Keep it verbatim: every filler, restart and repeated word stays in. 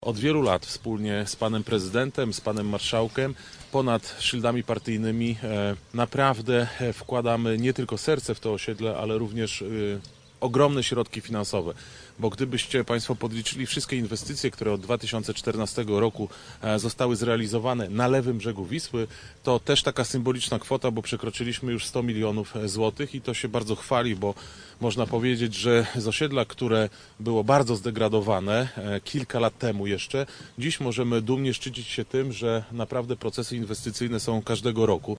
Od wielu lat wspólnie z panem prezydentem, z panem marszałkiem, ponad szyldami partyjnymi naprawdę wkładamy nie tylko serce w to osiedle, ale również ogromne środki finansowe. Bo gdybyście Państwo podliczyli wszystkie inwestycje, które od dwa tysiące czternastego roku zostały zrealizowane na lewym brzegu Wisły, to też taka symboliczna kwota, bo przekroczyliśmy już sto milionów złotych i to się bardzo chwali, bo można powiedzieć, że z osiedla, które było bardzo zdegradowane kilka lat temu jeszcze, dziś możemy dumnie szczycić się tym, że naprawdę procesy inwestycyjne są każdego roku.